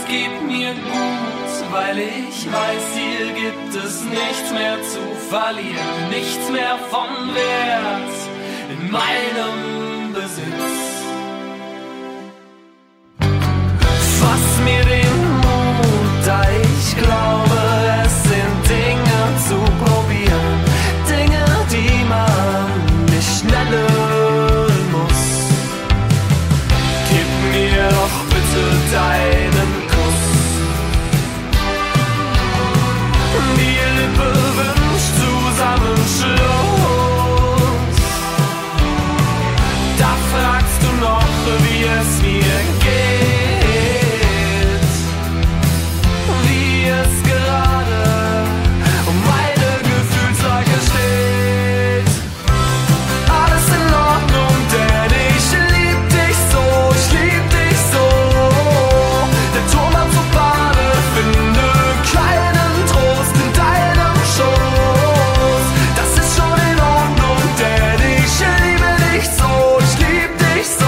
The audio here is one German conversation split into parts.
geht mir gut, weil ich weiß, hier gibt es nichts mehr zu verlieren, nichts mehr von Wert in meinem Besitz. Fass mir den Mut, da ich glaube, es sind Dinge zu probieren, Dinge, die man nicht nennen muss. Gib mir doch bitte deinen Kuss. Die Lippe wünscht Zusammenschluss. Da fragst du noch, wie es mir geht, wie es gerade um meine Gefühlslage steht. Alles in Ordnung, denn ich lieb dich so, ich lieb dich so. Der Turm am Bade, finde keinen Trost in deinem Schoß. Das ist schon in Ordnung, denn ich liebe dich so, ich lieb dich so.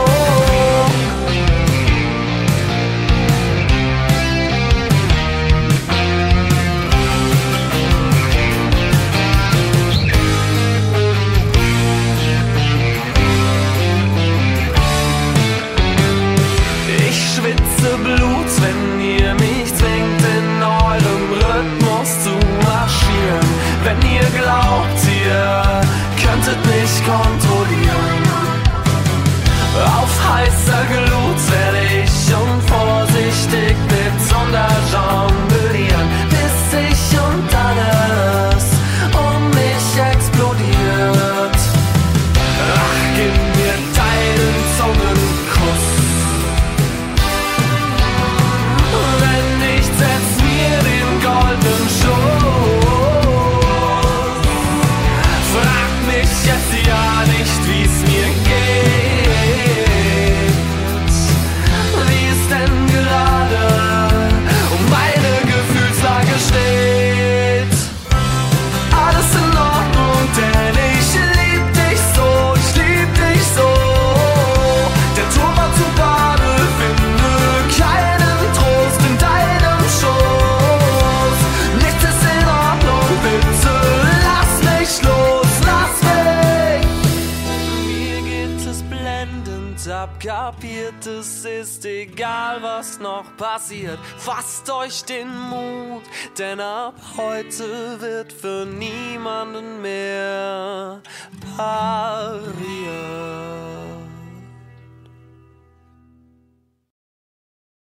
Ich schwitze Blut, wenn ihr mich zwingt, in eurem Rhythmus zu marschieren. Wenn ihr glaubt, ihr könntet mich kontrollieren. Auf heißer Glut werde ich unvorsichtig mit Zunder jonglieren, bis ich und alles um mich explodiert. Ach, gib mir deinen Zungenkuss. Wenn nicht, setz mir den goldenen Schuss. Frag mich jetzt ja nicht, wie's mir geht, wie es denn gerade um meine Gefühlslage steht. Alles in Ordnung, denn ich lieb dich so, ich lieb dich so. Der Turm war zu Bade, finde keinen Trost in deinem Schoß. Nichts ist in Ordnung, bitte lass mich los, lass mich. Mir geht es blendend ab, kapiert, es ist egal, was noch passiert. Fasst euch den Mut, denn ab heute wird für niemanden mehr pariert.